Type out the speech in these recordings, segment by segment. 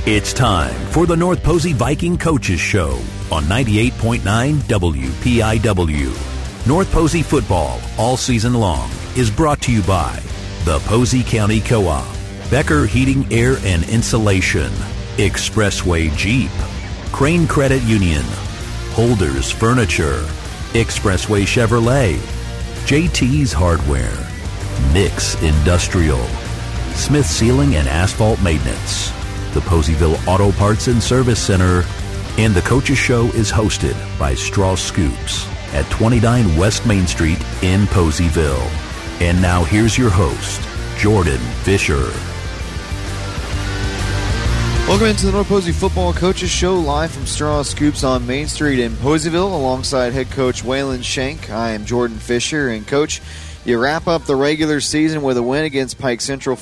It's time for the North Posey Viking Coaches Show on 98.9 WPIW. North Posey football all season long is brought to you by the Posey County Co-op, Becker Heating, Air, and Insulation, Expressway Jeep, Crane Credit Union, Holders Furniture, Expressway Chevrolet, JT's Hardware, Nix Industrial, Smith Sealing and Asphalt Maintenance, the Poseyville Auto Parts and Service Center, and the Coaches Show is hosted by Straw Scoops at 29 West Main Street in Poseyville. And now here's your host, Jordan Fisher. Welcome into the North Posey Football Coaches Show, live from Straw Scoops on Main Street in Poseyville, alongside head coach Waylon Shank. I am Jordan Fisher, and Coach, you wrap up the regular season with a win against Pike Central,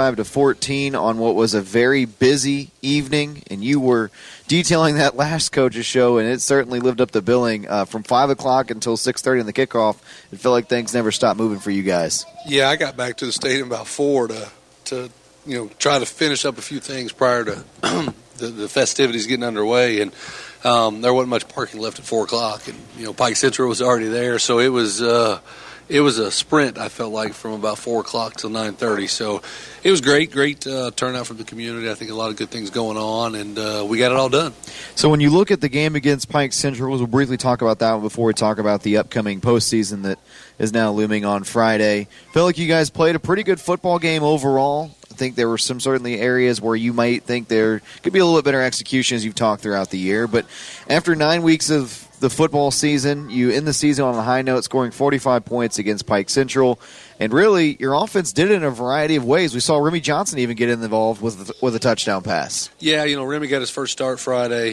45-14, on what was a very busy evening, and you were detailing that last Coaches Show, and it certainly lived up to billing. From 5 o'clock until 6:30 on the kickoff, it felt like things never stopped moving for you guys. Yeah, I got back to the stadium about 4 to try to finish up a few things prior to the festivities getting underway, and there wasn't much parking left at 4 o'clock, and Pike Central was already there, so it was a sprint, I felt like, from about 4 o'clock till 9:30. So it was great turnout from the community. I think a lot of good things going on, and we got it all done. So when you look at the game against Pike Central, we'll briefly talk about that before we talk about the upcoming postseason that is now looming on Friday. Felt like you guys played a pretty good football game overall. I think there were some certainly areas where you might think there could be a little bit better execution as you've talked throughout the year. But after 9 weeks of the football season, you end the season on a high note, scoring 45 points against Pike Central. And really, your offense did it in a variety of ways. We saw Remy Johnson even get involved with a touchdown pass. Yeah, Remy got his first start Friday.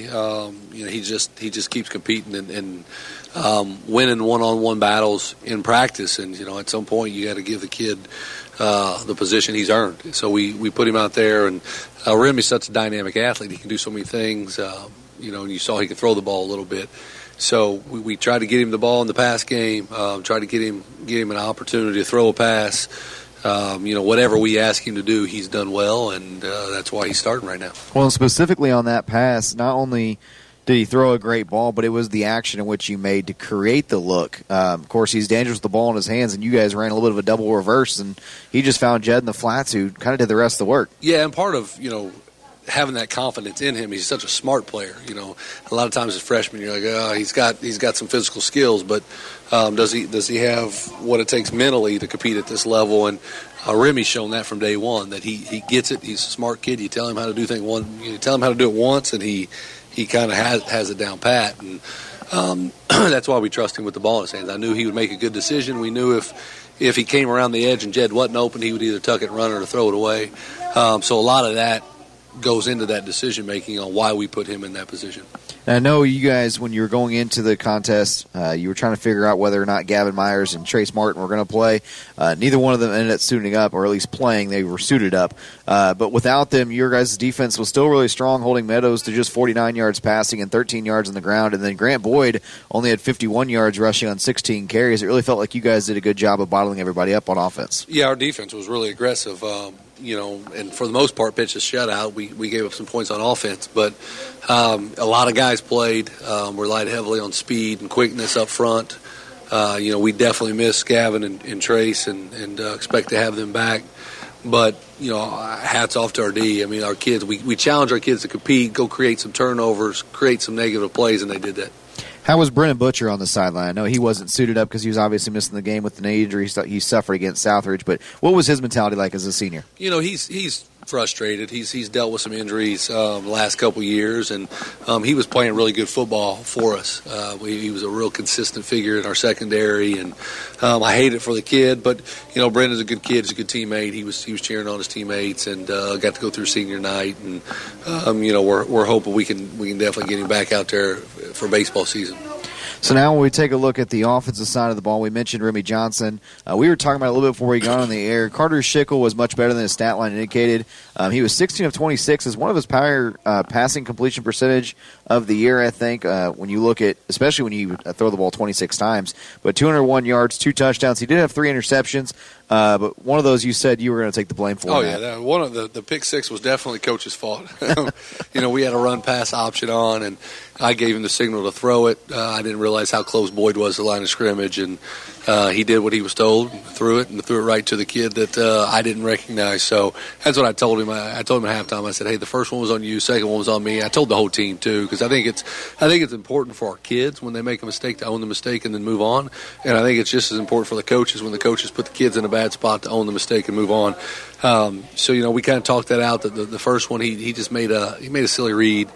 He just keeps competing and winning one-on-one battles in practice. And, at some point you got to give the kid the position he's earned. So we put him out there, and Remy's such a dynamic athlete. He can do so many things. And you saw he could throw the ball a little bit. So we tried to get him the ball in the pass game, tried to get him an opportunity to throw a pass. Whatever we ask him to do, he's done well, and that's why he's starting right now. Well, specifically on that pass, not only did he throw a great ball, but it was the action in which you made to create the look. Of course, he's dangerous with the ball in his hands, and you guys ran a little bit of a double reverse, and he just found Jed in the flats, who kind of did the rest of the work. Yeah, and part of, having that confidence in him, he's such a smart player. A lot of times as a freshman, you're like, oh, he's got some physical skills, but does he have what it takes mentally to compete at this level? And Remy's shown that from day one, that he gets it. He's a smart kid. You tell him how to do things you tell him how to do it once, and he kind of has it down pat. And that's why we trust him with the ball in his hands. I knew he would make a good decision. We knew if he came around the edge and Jed wasn't open, he would either tuck it and run or throw it away. So a lot of that goes into that decision-making on why we put him in that position. And I know you guys, when you were going into the contest, you were trying to figure out whether or not Gavin Myers and Trace Martin were going to play. Neither one of them ended up suiting up, or at least playing. They were suited up. But without them, your guys' defense was still really strong, holding Meadows to just 49 yards passing and 13 yards on the ground. And then Grant Boyd only had 51 yards rushing on 16 carries. It really felt like you guys did a good job of bottling everybody up on offense. Yeah, our defense was really aggressive. And for the most part, pitched a shutout. We gave up some points on offense, but a lot of guys played. Relied heavily on speed and quickness up front. We definitely miss Gavin and Trace and expect to have them back. But, hats off to our D. I mean, our kids, we challenge our kids to compete, go create some turnovers, create some negative plays, and they did that. How was Brennan Butcher on the sideline? I know he wasn't suited up because he was obviously missing the game with the knee injury he suffered against Southridge, but what was his mentality like as a senior? He's frustrated. He's dealt with some injuries the last couple years, and he was playing really good football for us. He was a real consistent figure in our secondary, and I hate it for the kid, but Brendan's a good kid. He's a good teammate. He was cheering on his teammates, and got to go through senior night, and we're hoping we can definitely get him back out there for baseball season. So now when we take a look at the offensive side of the ball, we mentioned Remy Johnson. We were talking about it a little bit before we got on the air. Carter Schickel was much better than his stat line indicated. He was 16 of 26 as one of his higher passing completion percentage of the year, I think, when you look at, especially when you throw the ball 26 times. But 201 yards, 2 touchdowns. He did have 3 interceptions, But one of those you said you were going to take the blame for. Oh, yeah. One of the pick six was definitely Coach's fault. We had a run-pass option on, and I gave him the signal to throw it. I didn't realize how close Boyd was to the line of scrimmage, and he did what he was told, threw it right to the kid that I didn't recognize. So that's what I told him. I told him at halftime, I said, hey, the first one was on you, second one was on me. I told the whole team, too, because I think it's important for our kids when they make a mistake to own the mistake and then move on. And I think it's just as important for the coaches when the coaches put the kids in a bad spot to own the mistake and move on. So we kind of talked that out. That the first one he just made a silly read.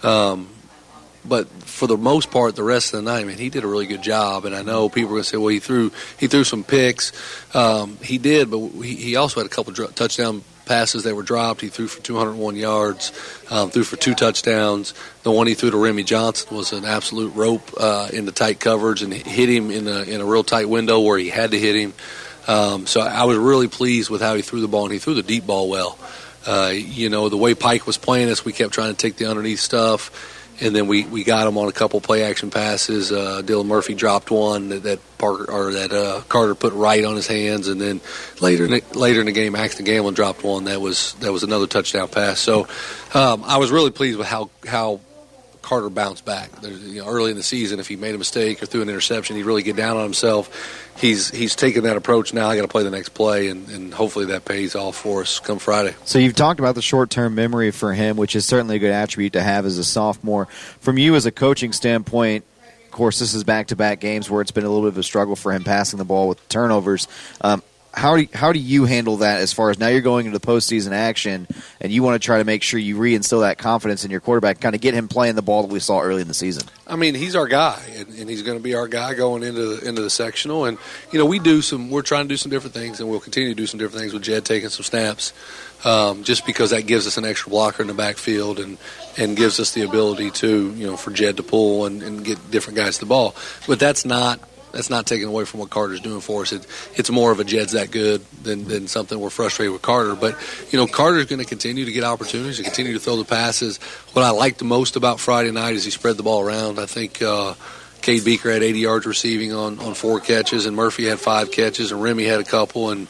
But for the most part, the rest of the night, man, he did a really good job. And I know people are going to say, well, he threw some picks. He did, but he also had a couple touchdown passes that were dropped. He threw for 201 yards, threw for 2 touchdowns. The one he threw to Remy Johnson was an absolute rope in the tight coverage and hit him in a real tight window where he had to hit him. So I was really pleased with how he threw the ball, and he threw the deep ball well. The way Pike was playing us, we kept trying to take the underneath stuff. And then we got him on a couple play-action passes. Dylan Murphy dropped one that Carter put right on his hands, and then later in the game, Axton Gamblin dropped one that was another touchdown pass. So I was really pleased with how Carter bounced back. Early in the season, if he made a mistake or threw an interception, he'd really get down on himself. He's taken that approach now. I got to play the next play, and hopefully that pays off for us come Friday. So you've talked about the short-term memory for him, which is certainly a good attribute to have as a sophomore. From you as a coaching standpoint, of course, this is back-to-back games where it's been a little bit of a struggle for him passing the ball with turnovers. How do you handle that as far as now you're going into the postseason action and you want to try to make sure you reinstill that confidence in your quarterback, kind of get him playing the ball that we saw early in the season? I mean, he's our guy, and he's going to be our guy going into the sectional. And we're trying to do some different things, and we'll continue to do some different things with Jed taking some snaps, just because that gives us an extra blocker in the backfield and gives us the ability to for Jed to pull and get different guys the ball. But that's not taken away from what Carter's doing for us. It's more of a Jed's that good than something we're frustrated with Carter. But, Carter's going to continue to get opportunities and continue to throw the passes. What I liked the most about Friday night is he spread the ball around. I think Cade Beaker had 80 yards receiving on 4 catches, and Murphy had 5 catches, and Remy had a couple, and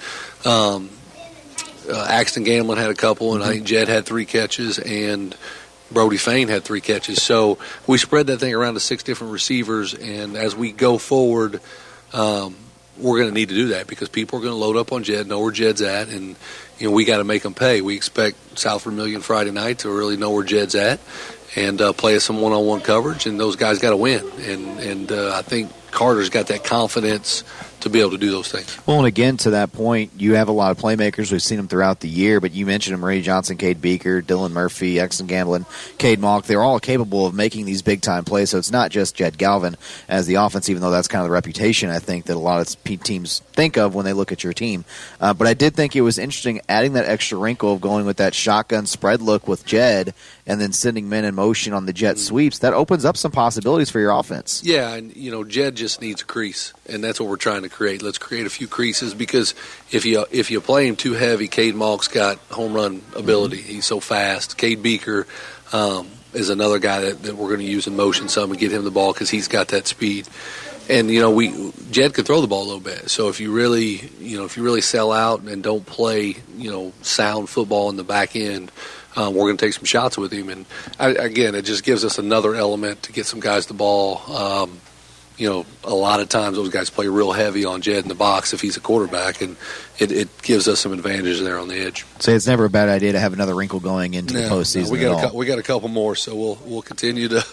Axton Gamblin had a couple, and I think Jed had 3 catches, and Brody Fain had 3 catches. So we spread that thing around to 6 different receivers, and as we go forward, we're going to need to do that because people are going to load up on Jed, know where Jed's at, and we got to make them pay. We expect South Vermilion Friday night to really know where Jed's at and play us some one-on-one coverage, and those guys got to win. And I think Carter's got that confidence to be able to do those things. Well, and again, to that point, you have a lot of playmakers. We've seen them throughout the year, but you mentioned them, Ray Johnson, Cade Beaker, Dylan Murphy, Axton Gamblin, Cade Mock. They're all capable of making these big-time plays, so it's not just Jed Galvin as the offense, even though that's kind of the reputation, I think, that a lot of teams think of when they look at your team. But I did think it was interesting adding that extra wrinkle of going with that shotgun spread look with Jed and then sending men in motion on the jet sweeps. That opens up some possibilities for your offense. Yeah, and, Jed just needs a crease, and that's what we're trying to create. Let's create a few creases because if you play him too heavy, Cade Mock's got home run ability. He's so fast. Cade Beaker is another guy that we're going to use in motion some and get him the ball because he's got that speed. And Jed can throw the ball a little bit. So if you really sell out and don't play sound football in the back end, we're going to take some shots with him. And again, it just gives us another element to get some guys the ball. A lot of times those guys play real heavy on Jed in the box if he's a quarterback, and it gives us some advantage there on the edge. So it's never a bad idea to have another wrinkle going into the postseason. We got a couple more, so we'll continue to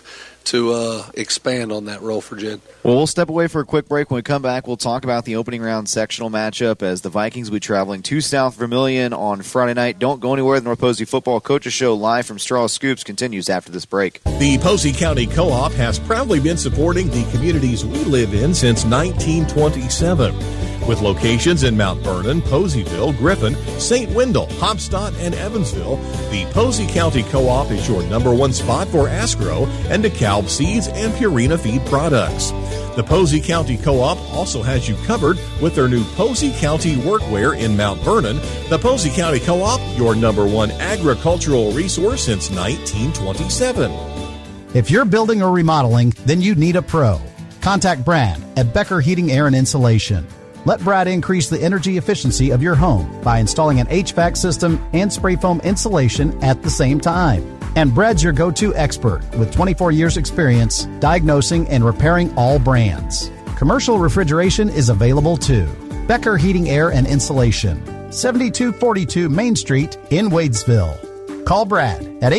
expand on that role for Jed. Well, we'll step away for a quick break. When we come back, we'll talk about the opening round sectional matchup as the Vikings will be traveling to South Vermilion on Friday night. Don't go anywhere. The North Posey Football Coaches Show live from Straw Scoops continues after this break. The Posey County Co-op has proudly been supporting the communities we live in since 1927. With locations in Mount Vernon, Poseyville, Griffin, St. Wendell, Hopstad, and Evansville, the Posey County Co-op is your #1 spot for Asgrow and DeKalb seeds and Purina feed products. The Posey County Co-op also has you covered with their new Posey County Workwear in Mount Vernon. The Posey County Co-op, your #1 agricultural resource since 1927. If you're building or remodeling, then you need a pro. Contact Brad at Becker Heating, Air, and Insulation. Let Brad increase the energy efficiency of your home by installing an HVAC system and spray foam insulation at the same time. And Brad's your go-to expert with 24 years experience diagnosing and repairing all brands. Commercial refrigeration is available too. Becker Heating, Air, and Insulation, 7242 Main Street in Wadesville. Call Brad at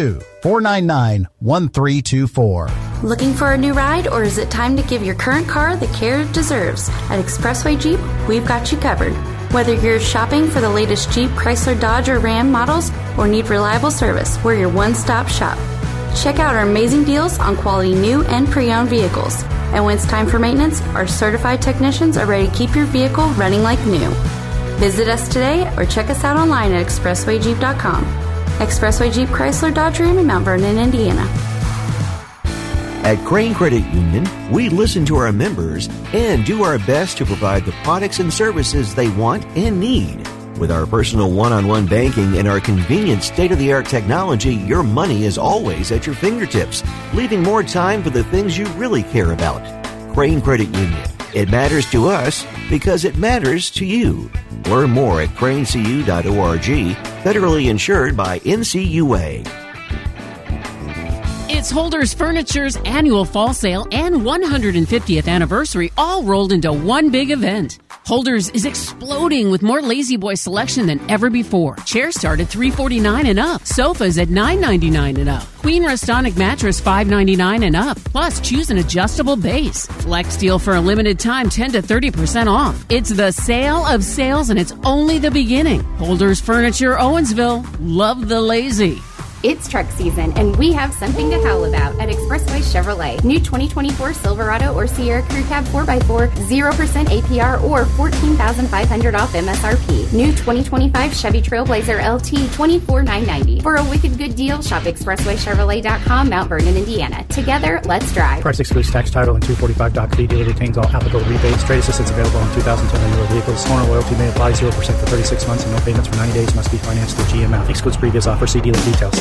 812-499-1324. Looking for a new ride, or is it time to give your current car the care it deserves? At Expressway Jeep, we've got you covered. Whether you're shopping for the latest Jeep, Chrysler, Dodge, or Ram models, or need reliable service, we're your one-stop shop. Check out our amazing deals on quality new and pre-owned vehicles. And when it's time for maintenance, our certified technicians are ready to keep your vehicle running like new. Visit us today or check us out online at expresswayjeep.com. Expressway Jeep, Chrysler, Dodge, Ram in Mount Vernon, Indiana. At Crane Credit Union, we listen to our members and do our best to provide the products and services they want and need. With our personal one-on-one banking and our convenient state-of-the-art technology, your money is always at your fingertips, leaving more time for the things you really care about. Crane Credit Union. It matters to us because it matters to you. Learn more at cranecu.org, federally insured by NCUA. It's Holders Furniture's annual fall sale and 150th anniversary all rolled into one big event. Holders is exploding with more Lazy Boy selection than ever before. Chairs start at $349 and up. Sofas at $999 and up. Queen Restonic mattress $599 and up. Plus, choose an adjustable base. Flex deal for a limited time, 10 to 30% off. It's the sale of sales, and it's only the beginning. Holders Furniture, Owensville. Love the lazy. It's truck season, and we have something to howl about at Expressway Chevrolet. New 2024 Silverado or Sierra Crew Cab 4x4, 0% APR or $14,500 off MSRP. New 2025 Chevy Trailblazer LT, $24,990. For a wicked good deal, shop expresswaychevrolet.com, Mount Vernon, Indiana. Together, let's drive. Price excludes tax, title, and 245.3. Dealer retains all applicable rebates. Trade assistance available on 2010 and newer vehicles. Owner loyalty may apply. 0% for 36 months and no payments for 90 days. Must be financed through GMF. Excludes previous offer. See dealer details.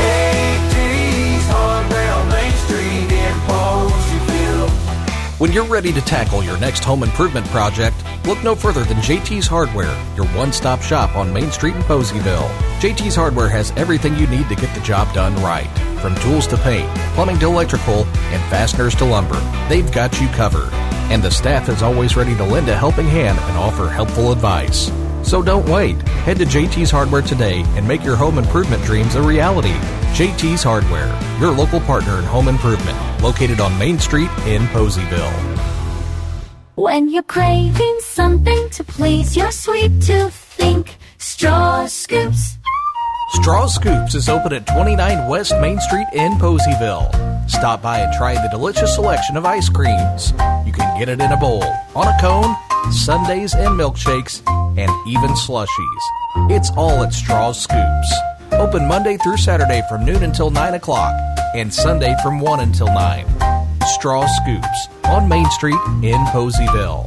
JT's Hardware on Main Street in Poseyville. When you're ready to tackle your next home improvement project, look no further than JT's Hardware, your one-stop shop on Main Street in Poseyville. JT's Hardware has everything you need to get the job done right. From tools to paint, plumbing to electrical, and fasteners to lumber, they've got you covered. And the staff is always ready to lend a helping hand and offer helpful advice. So don't wait. Head to JT's Hardware today and make your home improvement dreams a reality. JT's Hardware, your local partner in home improvement, located on Main Street in Poseyville. When you're craving something to please your sweet tooth, think Straw Scoops. Straw Scoops is open at 29 West Main Street in Poseyville. Stop by and try the delicious selection of ice creams. You can get it in a bowl, on a cone, sundaes and milkshakes, and even slushies. It's all at Straw Scoops. Open Monday through Saturday from noon until 9 o'clock and Sunday from 1 until 9. Straw Scoops on Main Street in Poseyville.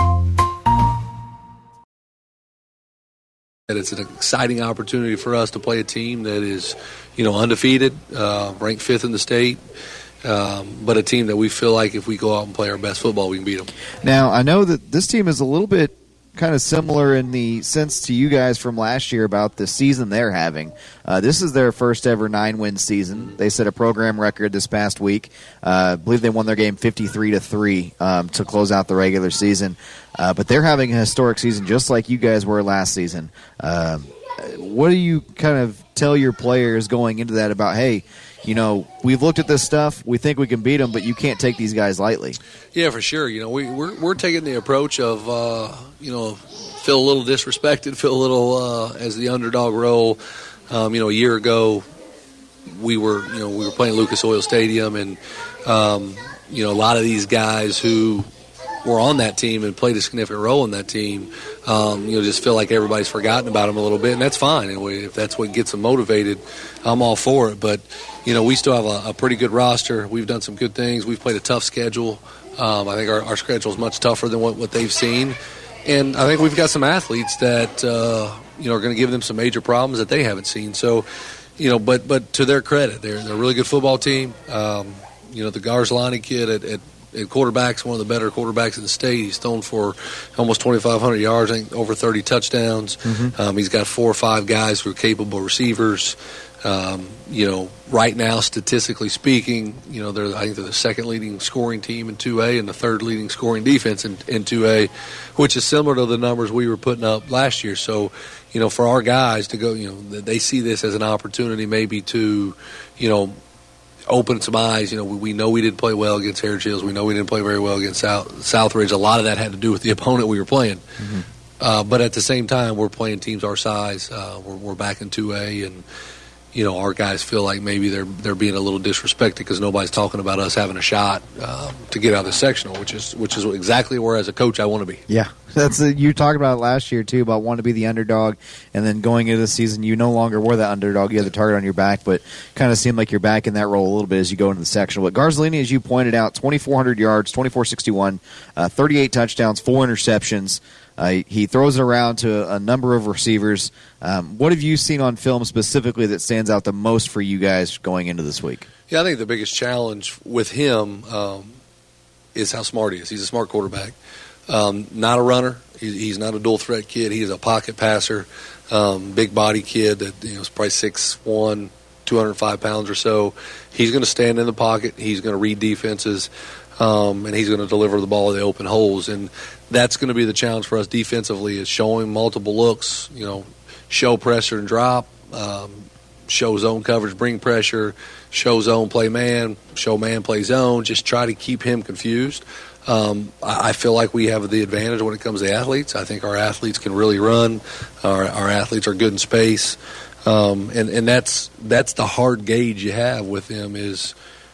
It's an exciting opportunity for us to play a team that is, undefeated, ranked 5th in the state, but a team that we feel like if we go out and play our best football, we can beat them. Now, I know that this team is a little bit kind of similar in the sense to you guys from last year about the season they're having. This is their first ever 9-win season. They set a program record this past week. I believe they won their game 53-3 to close out the regular season. But they're having a historic season just like you guys were last season. What do you kind of tell your players going into that about, hey, we've looked at this stuff. We think we can beat them, but you can't take these guys lightly. Yeah, for sure. We're taking the approach of, feel a little disrespected, feel a little as the underdog role. A year ago, we were playing Lucas Oil Stadium, and a lot of these guys who were on that team and played a significant role in that team, just feel like everybody's forgotten about them a little bit, and that's fine. If that's what gets them motivated, I'm all for it. But, we still have a pretty good roster. We've done some good things. We've played a tough schedule. I think our schedule is much tougher than what they've seen. And I think we've got some athletes that, are going to give them some major problems that they haven't seen. So, but to their credit, they're a really good football team. The Garzlani kid at at quarterbacks, one of the better quarterbacks in the state. He's thrown for almost 2,500 yards, I think over 30 touchdowns. He's got 4 or 5 guys who are capable receivers. Right now, statistically speaking, I think they're the second leading scoring team in 2A and the third leading scoring defense in 2A, which is similar to the numbers we were putting up last year. So, for our guys to go, they see this as an opportunity maybe to, open some eyes. We know we didn't play well against Heritage Hills. We know we didn't play very well against Southridge. A lot of that had to do with the opponent we were playing. But at the same time, we're playing teams our size. We're back in 2A, and our guys feel like maybe they're being a little disrespected because nobody's talking about us having a shot to get out of the sectional, which is exactly where, as a coach, I want to be. Yeah, you talked about it last year too, about wanting to be the underdog, and then going into the season, you no longer were that underdog. You had the target on your back, but kind of seemed like you're back in that role a little bit as you go into the sectional. But Garzalini, as you pointed out, 2,400 yards, 24-61, 38 touchdowns, 4 interceptions. He throws it around to a number of receivers. What have you seen on film specifically that stands out the most for you guys going into this week? Yeah, I think the biggest challenge with him is how smart he is. He's a smart quarterback. Not a runner. He's not a dual-threat kid. He's a pocket passer, big body kid that is probably 6'1", 205 pounds or so. He's going to stand in the pocket. He's going to read defenses. And he's going to deliver the ball in the open holes. And that's going to be the challenge for us defensively, is showing multiple looks, show pressure and drop, show zone coverage, bring pressure, show zone, play man, show man, play zone, just try to keep him confused. I feel like we have the advantage when it comes to athletes. I think our athletes can really run. Our athletes are good in space. And that's the hard gauge you have with them is,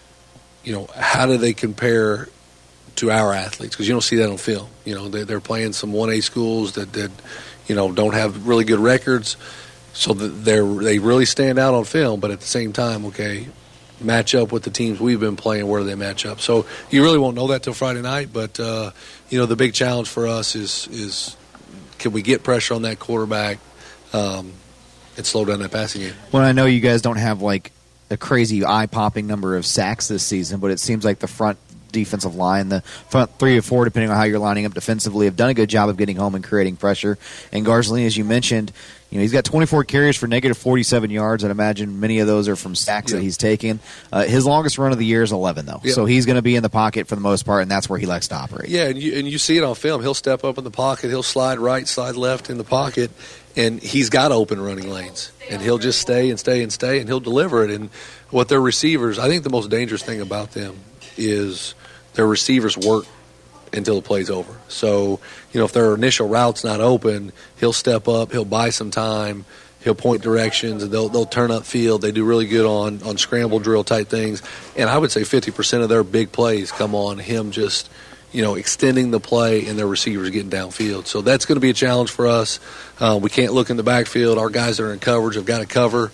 how do they compare to our athletes? Because you don't see that on film. They're playing some 1A schools that don't have really good records, so they really stand out on film. But at the same time, match up with the teams we've been playing. Where do they match up? So you really won't know that till Friday night. But the big challenge for us is can we get pressure on that quarterback and slow down that passing game? Well, I know you guys don't have a crazy eye-popping number of sacks this season, but it seems like the front defensive line, the front 3 or 4, depending on how you're lining up defensively, have done a good job of getting home and creating pressure. And Garzalini, as you mentioned, he's got 24 carries for negative 47 yards. I'd imagine many of those are from sacks that he's taken. His longest run of the year is 11, though. So he's going to be in the pocket for the most part, and that's where he likes to operate. Yeah, and you see it on film. He'll step up in the pocket. He'll slide right, slide left in the pocket, and he's got open running lanes. And he'll just stay and stay and stay, and he'll deliver it. And what their receivers, I think the most dangerous thing about them is their receivers work until the play's over. So, if their initial route's not open, he'll step up, he'll buy some time, he'll point directions, and they'll turn up field. They do really good on scramble drill type things. And I would say 50% of their big plays come on him just, extending the play and their receivers getting downfield. So that's going to be a challenge for us. We can't look in the backfield. Our guys that are in coverage have got to cover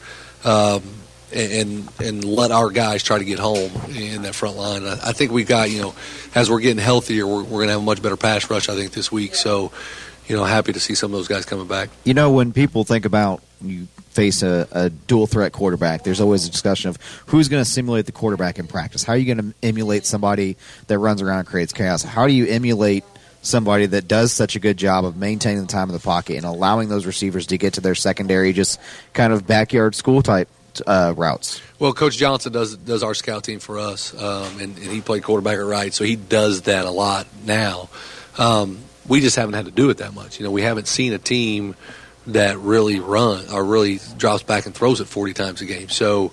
and let our guys try to get home in that front line. I think we've got, as we're getting healthier, we're going to have a much better pass rush, I think, this week. So, happy to see some of those guys coming back. When people think about you face a dual-threat quarterback, there's always a discussion of who's going to simulate the quarterback in practice. How are you going to emulate somebody that runs around and creates chaos? How do you emulate somebody that does such a good job of maintaining the time in the pocket and allowing those receivers to get to their secondary, just kind of backyard school-type routes? Well, Coach Johnson does our scout team for us, and he played quarterback at right, so he does that a lot now. We just haven't had to do it that much. We haven't seen a team that really really drops back and throws it 40 times a game. So,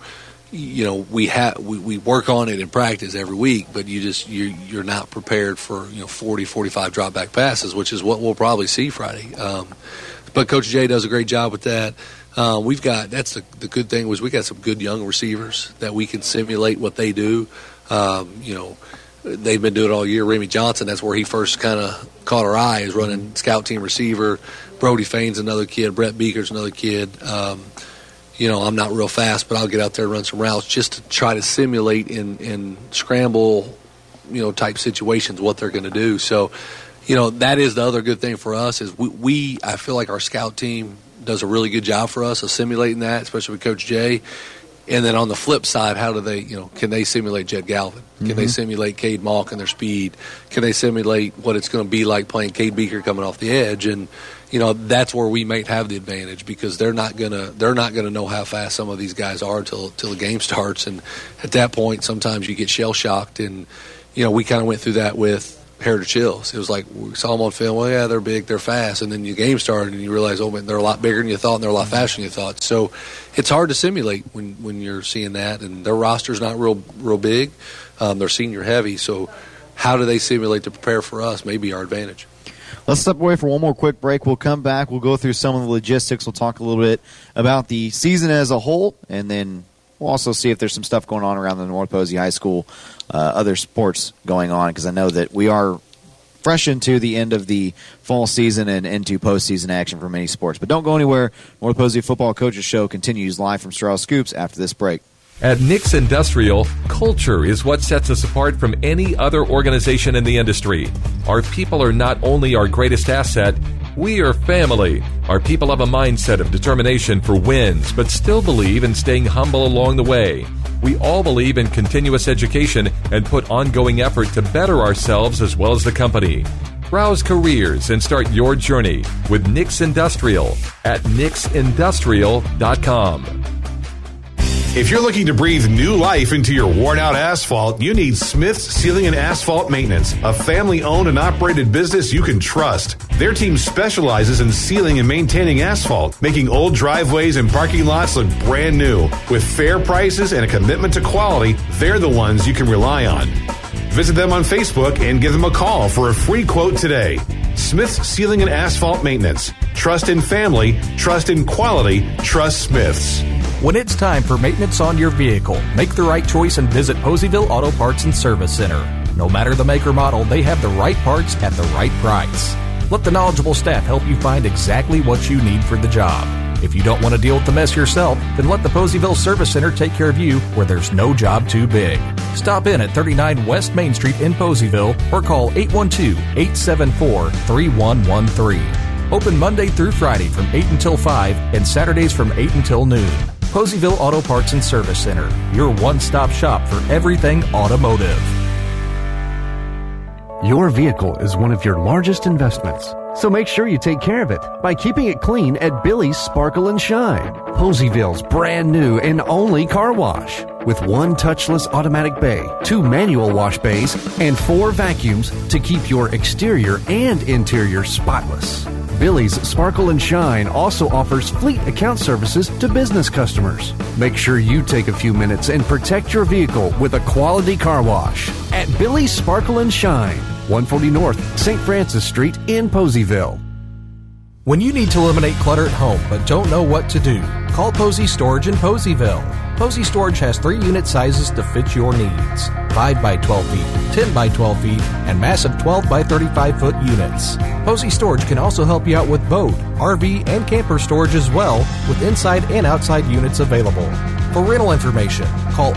we work on it in practice every week, but you're not prepared for 40, 45 drop back passes, which is what we'll probably see Friday. But Coach Jay does a great job with that. That's the good thing was we got some good young receivers that we can simulate what they do. They've been doing it all year. Remy Johnson, that's where he first kind of caught our eye, is running scout team receiver. Brody Fain's another kid. Brett Beaker's another kid. I'm not real fast, but I'll get out there and run some routes just to try to simulate in scramble, type situations what they're going to do. So, that is the other good thing for us is I feel like our scout team does a really good job for us of simulating that, especially with Coach Jay. And then on the flip side, how do they, can they simulate Jed Galvin? Can they simulate Cade Malk and their speed? Can they simulate what it's going to be like playing Cade Beaker coming off the edge? And that's where we might have the advantage, because they're not gonna know how fast some of these guys are till the game starts. And at that point, sometimes you get shell shocked. And we kind of went through that with Heritage Hills. It was like we saw them on film. Well, yeah, they're big, they're fast, and then the game started, and you realize, oh man, they're a lot bigger than you thought, and they're a lot faster than you thought. So it's hard to simulate when you're seeing that. And their roster's not real big. They're senior heavy. So how do they simulate to prepare for us? Maybe our advantage. Let's step away for one more quick break. We'll come back. We'll go through some of the logistics. We'll talk a little bit about the season as a whole, and then we'll also see if there's some stuff going on around the North Posey High School, other sports going on, because I know that we are fresh into the end of the fall season and into postseason action for many sports. But don't go anywhere. North Posey Football Coaches Show continues live from Straw Scoops after this break. At Nix Industrial, culture is what sets us apart from any other organization in the industry. Our people are not only our greatest asset, we are family. Our people have a mindset of determination for wins, but still believe in staying humble along the way. We all believe in continuous education and put ongoing effort to better ourselves as well as the company. Browse careers and start your journey with Nix Industrial at nixindustrial.com. If you're looking to breathe new life into your worn-out asphalt, you need Smith's Sealing and Asphalt Maintenance, a family-owned and operated business you can trust. Their team specializes in sealing and maintaining asphalt, making old driveways and parking lots look brand new. With fair prices and a commitment to quality, they're the ones you can rely on. Visit them on Facebook and give them a call for a free quote today. Smith's Sealing and Asphalt Maintenance. Trust in family, trust in quality, trust Smith's. When it's time for maintenance on your vehicle, make the right choice and visit Poseyville Auto Parts and Service Center. No matter the make or model, they have the right parts at the right price. Let the knowledgeable staff help you find exactly what you need for the job. If you don't want to deal with the mess yourself, then let the Poseyville Service Center take care of you where there's no job too big. Stop in at 39 West Main Street in Poseyville or call 812-874-3113. Open Monday through Friday from 8 until 5 and Saturdays from 8 until noon. Poseyville Auto Parts and Service Center, your one-stop shop for everything automotive. Your vehicle is one of your largest investments, so make sure you take care of it by keeping it clean at Billy's Sparkle and Shine, Poseyville's brand new and only car wash. With one touchless automatic bay, 2 manual wash bays, and 4 vacuums to keep your exterior and interior spotless. Billy's Sparkle and Shine also offers fleet account services to business customers. Make sure you take a few minutes and protect your vehicle with a quality car wash at Billy's Sparkle and Shine, 140 North St. Francis Street in Poseyville. When you need to eliminate clutter at home but don't know what to do, call Posey Storage in Poseyville. Posey Storage has 3 unit sizes to fit your needs: 5 by 12 feet, 10 by 12 feet, and massive 12 by 35 foot units. Posey Storage can also help you out with boat, RV, and camper storage as well, with inside and outside units available. For rental information, call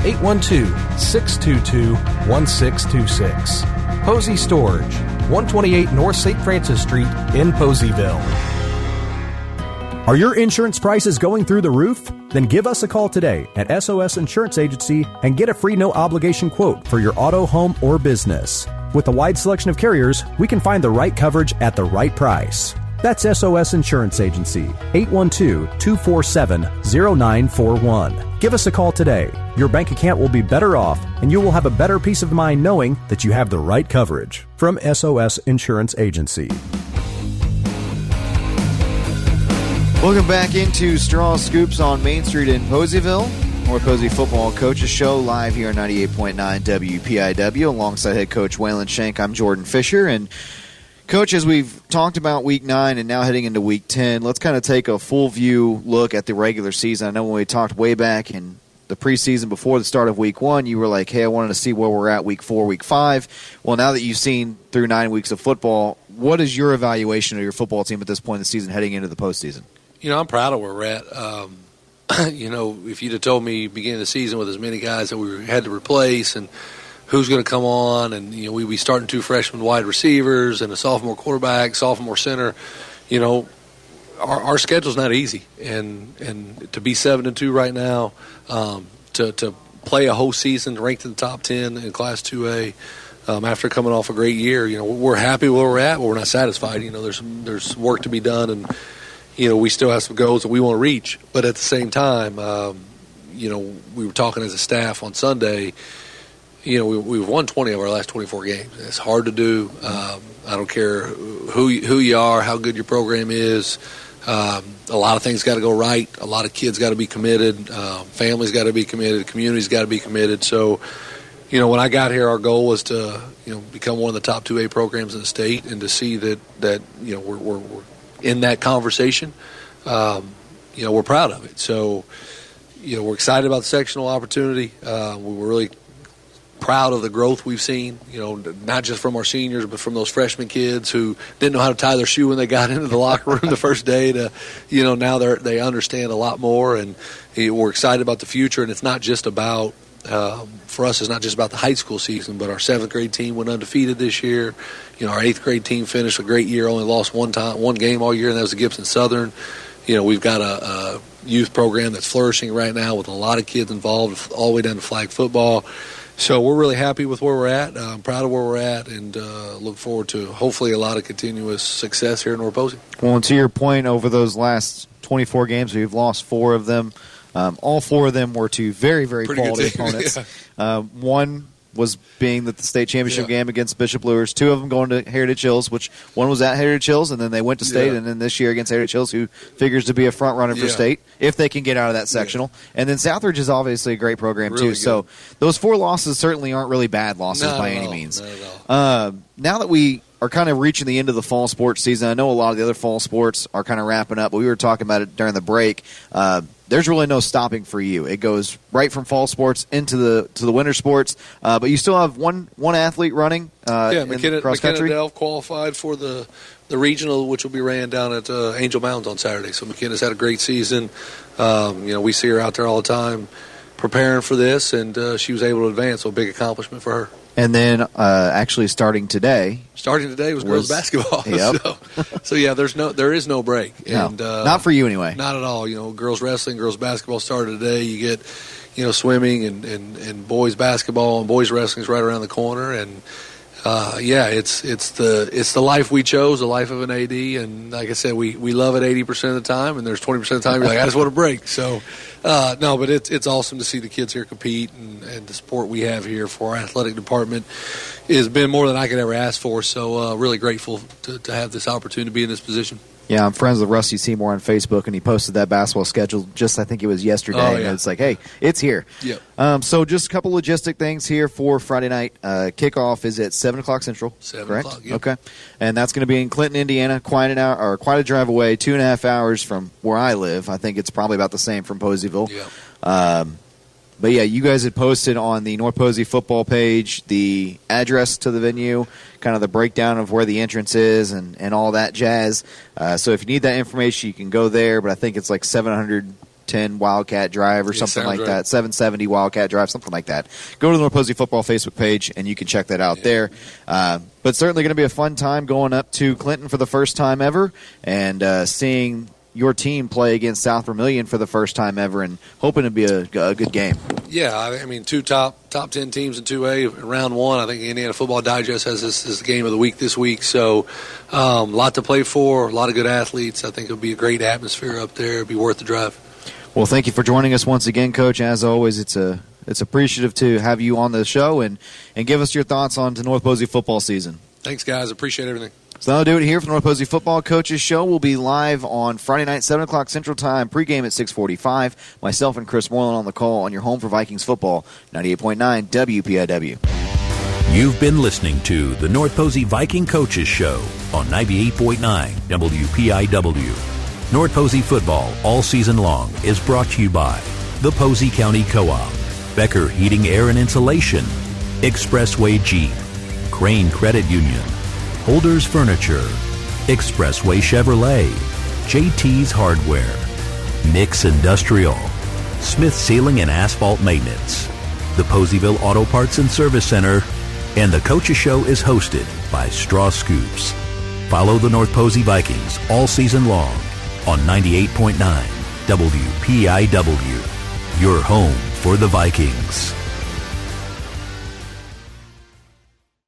812-622-1626. Posey Storage, 128 North St. Francis Street in Poseyville. Are your insurance prices going through the roof? Then give us a call today at SOS Insurance Agency and get a free no-obligation quote for your auto, home, or business. With a wide selection of carriers, we can find the right coverage at the right price. That's SOS Insurance Agency, 812-247-0941. Give us a call today. Your bank account will be better off, and you will have a better peace of mind knowing that you have the right coverage. From SOS Insurance Agency. Welcome back into Straw Scoops on Main Street in Poseyville. North Posey Football Coaches Show live here on 98.9 WPIW alongside head coach Waylon Shank. I'm Jordan Fisher. And, Coach, as we've talked about Week 9 and now heading into Week 10, let's kind of take a full view look at the regular season. I know when we talked way back in the preseason before the start of Week 1, you were like, hey, I wanted to see where we're at Week 4, Week 5. Well, now that you've seen through 9 weeks of football, what is your evaluation of your football team at this point in the season heading into the postseason? I'm proud of where we're at. If you'd have told me beginning of the season with as many guys that we had to replace and who's going to come on, and we starting 2 freshman wide receivers and a sophomore quarterback, sophomore center, our schedule's not easy, and to be 7-2 right now, to play a whole season ranked in the top 10 in Class 2A. After coming off a great year, we're happy where we're at, but we're not satisfied. There's work to be done, and we still have some goals that we want to reach. But at the same time, we were talking as a staff on Sunday. We've won 20 of our last 24 games. It's hard to do. I don't care who you are, how good your program is. A lot of things got to go right. A lot of kids got to be committed. Families got to be committed. Communities got to be committed. So. When I got here, our goal was to, become one of the top 2A programs in the state, and to see that we're in that conversation. We're proud of it. So, we're excited about the sectional opportunity. We're really proud of the growth we've seen. Not just from our seniors, but from those freshman kids who didn't know how to tie their shoe when they got into the locker room the first day. To, now they understand a lot more, and we're excited about the future. And it's not just about. For us, it's not just about the high school season, but our 7th grade team went undefeated this year. Our 8th grade team finished a great year, only lost one game all year, and that was the Gibson Southern. We've got a youth program that's flourishing right now with a lot of kids involved all the way down to flag football. So we're really happy with where we're at. I'm proud of where we're at, and look forward to hopefully a lot of continuous success here in North Posey. Well, and to your point, over those last 24 games, we've lost 4 of them. All 4 of them were to very, very quality opponents. Yeah. One was being the state championship game against Bishop Luers. 2 of them going to Heritage Hills, which one was at Heritage Hills, and then they went to state, and then this year against Heritage Hills, who figures to be a front runner for state if they can get out of that sectional. And then Southridge is obviously a great program really too. Good. So those 4 losses certainly aren't really bad losses by any means. Not at all. Now that we are kind of reaching the end of the fall sports season, I know a lot of the other fall sports are kind of wrapping up, but we were talking about it during the break. There's really no stopping for you. It goes right from fall sports into the winter sports, but you still have one athlete running. McKenna Delph qualified for the regional, which will be ran down at Angel Mounds on Saturday. So McKenna's had a great season. We see her out there all the time preparing for this, and she was able to advance. So a big accomplishment for her. And then actually starting today was girls basketball. Yep. So there is no break. No, and not for you anyway. Not at all. Girls wrestling, girls basketball started today. You get swimming and boys basketball and boys wrestling is right around the corner. And it's the life we chose, the life of an AD. And like I said, we love it 80% of the time, and there's 20% of the time you're like, I just want a break. So no, but it's awesome to see the kids here compete, and the support we have here for our athletic department has been more than I could ever ask for. So really grateful to have this opportunity to be in this position. Yeah, I'm friends with Rusty Seymour on Facebook, and he posted that basketball schedule just, I think it was yesterday. Oh, yeah. And it's like, hey, it's here. Yep. So just a couple logistic things here for Friday night. Kickoff is at 7 o'clock Central. 7 correct? o'clock, yep. Okay. And that's going to be in Clinton, Indiana, quite a drive away, 2.5 hours from where I live. I think it's probably about the same from Poseyville. Yeah. But, yeah, you guys had posted on the North Posey football page the address to the venue, kind of the breakdown of where the entrance is and all that jazz. So if you need that information, you can go there. But I think it's like 710 Wildcat Drive or something like that, 770 Wildcat Drive, something like that. Go to the North Posey football Facebook page, and you can check that out there. But certainly going to be a fun time going up to Clinton for the first time ever and seeing your team play against South Vermilion for the first time ever, and hoping to be a good game. Yeah, I mean, 2 top 10 teams in 2A. Round 1, I think Indiana Football Digest has this game of the week this week. So a lot to play for, a lot of good athletes. I think it'll be a great atmosphere up there. It'll be worth the drive. Well, thank you for joining us once again, Coach. As always, it's appreciative to have you on the show and give us your thoughts on the North Posey football season. Thanks, guys. Appreciate everything. So that'll do it here for the North Posey Football Coaches Show. We'll be live on Friday night, 7 o'clock Central Time, pregame at 6:45. Myself and Chris Moreland on the call on your home for Vikings football, 98.9 WPIW. You've been listening to the North Posey Viking Coaches Show on 98.9 WPIW. North Posey football all season long is brought to you by the Posey County Co-op, Becker Heating, Air, and Insulation, Expressway Jeep, Crane Credit Union, Holders Furniture, Expressway Chevrolet, JT's Hardware, Mix Industrial, Smith Ceiling and Asphalt Maintenance, the Poseyville Auto Parts and Service Center, and the Coaches Show is hosted by Straw Scoops. Follow the North Posey Vikings all season long on 98.9 WPIW, your home for the Vikings.